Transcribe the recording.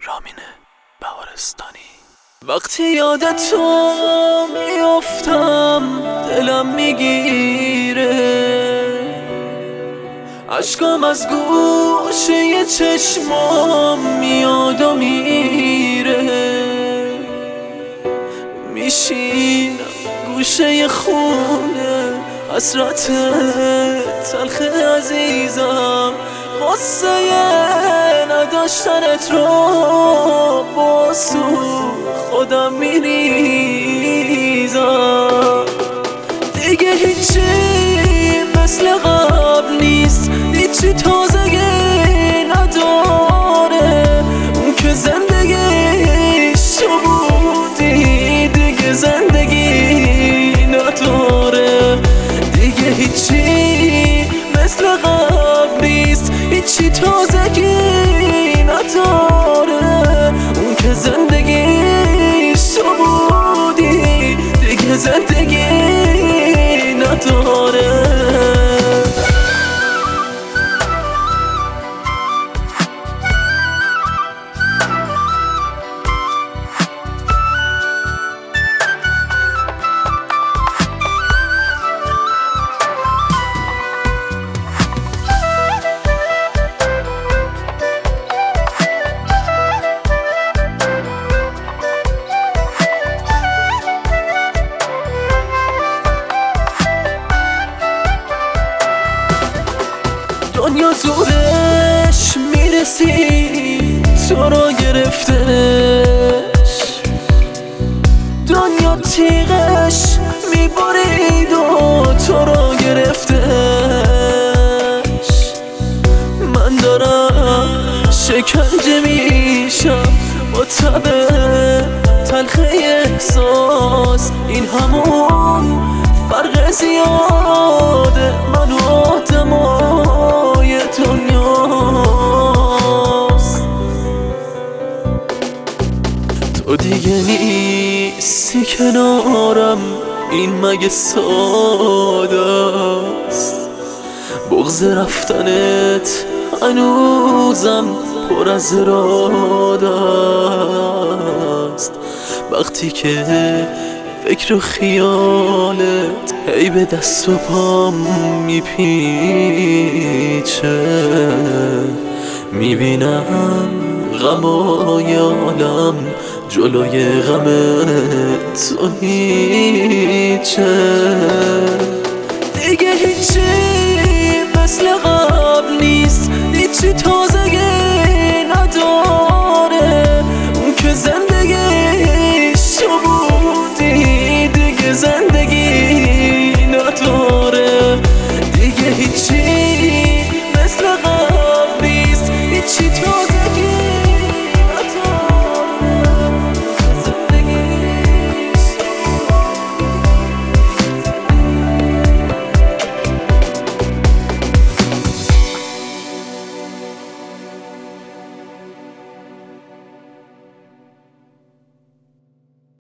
رامین بهارستانی. وقتی یادت تو میافتم دلم میگیره، اشکام از گوشه چشمام میاد و میره. میشینم گوشه خونه حسرت تلخ عزیزم، غصه نداشتنت رو با خودم میریزم. دیگه هیچی مثل قبل نیست، هیچی تازگی نداره. اون که زندگیش تو بودی دیگه زندگی نداره. دیگه هیچی مثل قبل نیست، هیچی تازگی نداره. اون که زندگیش تو بودی دیگه زندگی نداره. دنیا زورش میرسید تو را گرفتش، دنیا تیغش میبرید و تو را گرفتش. من دارم شکنجه میشم با تب تلخ احساس، این همون فرق زیاده من و آدمای دنیاست. تو دیگه نیستی کنارم، این مگه ساده است؟ بغض رفتنت هنوزم پر از اراده است. وقتی که فکر و خیالت هی به دست و پام میپیچه، میبینم غم و یالم جلوی غم تو هیچه. دیگه هیچی مثل قبل نیست، هیچی